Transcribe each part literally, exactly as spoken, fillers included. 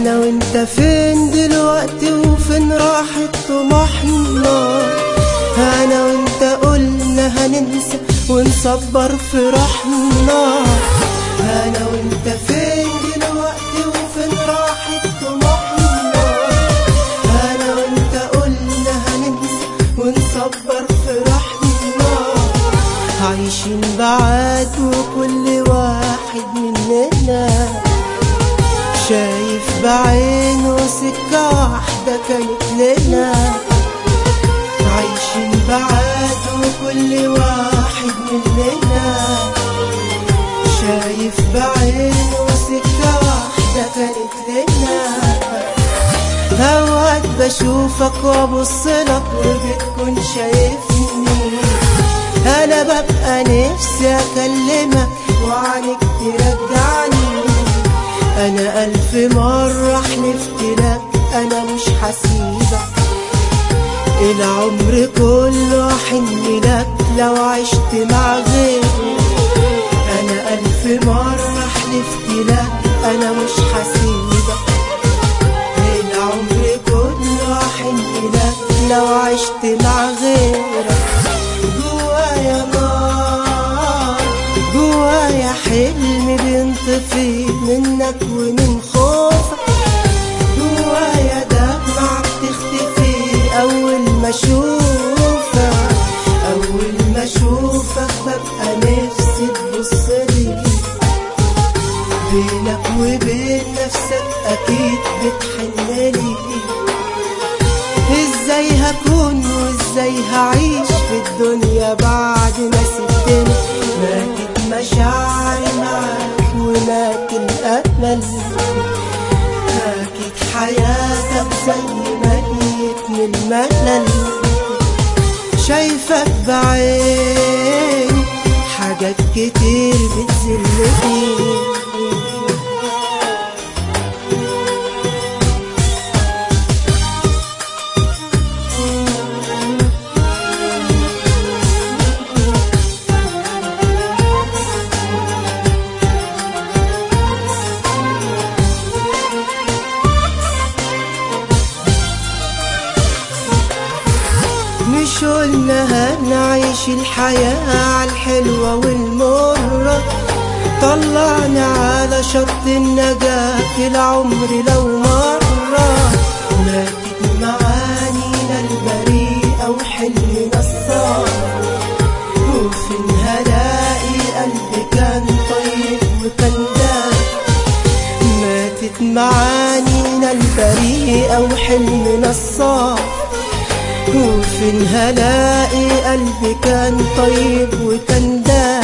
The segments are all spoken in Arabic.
انا وانت فين دلوقتي وفين راحت طموحنا؟ انا وانت قلنا هننسى ونصبر فرحنا. انا وانت فين دلوقتي وفين راحت طموحنا؟ انا وانت قلنا هننسى ونصبر فرحنا. عايشين بعاد وكل واحد مننا شايف بعينه سكة واحدة كانت لنا. عايشين بعاد وكل واحد مننا شايف بعينه سكة واحدة كانت لنا. اوقات بشوفك وابصلك وبتكون شايفني، انا ببقى نفسي اكلمك وعنك ترجعني. انا الف مرة حلفت لك انا مش هسيبك، العمر كله حن لك لو عشت مع غيري. انا الف مرة حلفت لك انا مش هسيبك، العمر كله حن لك لو عشت مع غيرك. جوايا نار جوايا حلم بينطفي منك ومن خوفك، جوايا دمعة بتختفي أول ما أشوفك. أول ما أشوفك ببقى نفسي تبصلي، بينك وبين نفسك أكيد بتحنلي. ازاي هكون وازاي هعيش في الدنيا بعد ما سبتني؟ ماتت مشاعري معاك ومات الأمل، هاكت حياتك زي ما جيت من الملل. شايفك بعيني حاجات كتير بتذلني، مش قلنا هنعيش الحياة عالحلوة والمرة؟ طلعنا على شط النجاة العمر لو مرة. ماتت معانينا البريئة وحلمنا الصار، وفين هلاقي قلبي كان طيب وكان داك. ماتت معانينا البريئة وحلمنا الصار، وفين هلاقي قلبي كان طيب وكان داك.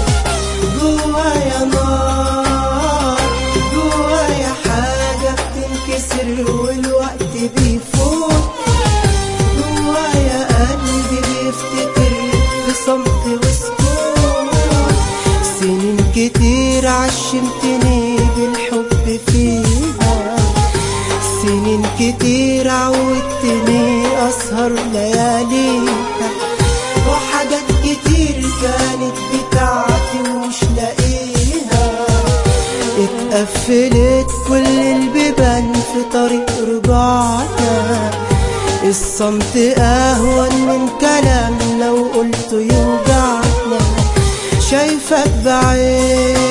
جوايا نار جوايا حاجة بتنكسر والوقت بيفوت، جوايا قلبي بيفتكر في صمت وسكوت. سنين كتير عشمتني بالحب فيها، سنين كتير عودتني أسهر لياليها، وحاجات كتير كانت بتاعتي ومش لاقيها. اتقفلت كل البيبان في طريق رجوعنا، الصمت أهون من كلام لو قلته يوجعنا. شايفك بعيد